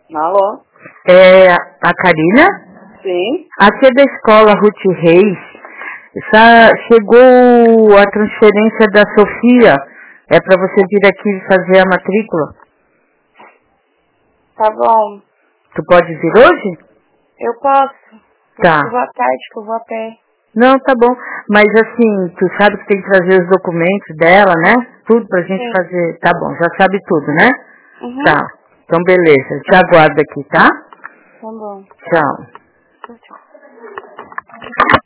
Alô? É a Karina? Sim. Aqui é da escola Ruth Reis. Chegou a transferência da Sofia. É para você vir aqui fazer a matrícula. Tá bom. Tu pode vir hoje? Eu posso. Tá. Eu vou à tarde, que eu vou a pé. Não, tá bom. Mas assim, tu sabe que tem que trazer os documentos dela, né? Tudo pra gente Sim. fazer. Tá bom, já sabe tudo, né? Uhum. Tá. Então beleza. Te aguardo aqui, tá? Tá bom. Tchau. Tchau, tchau.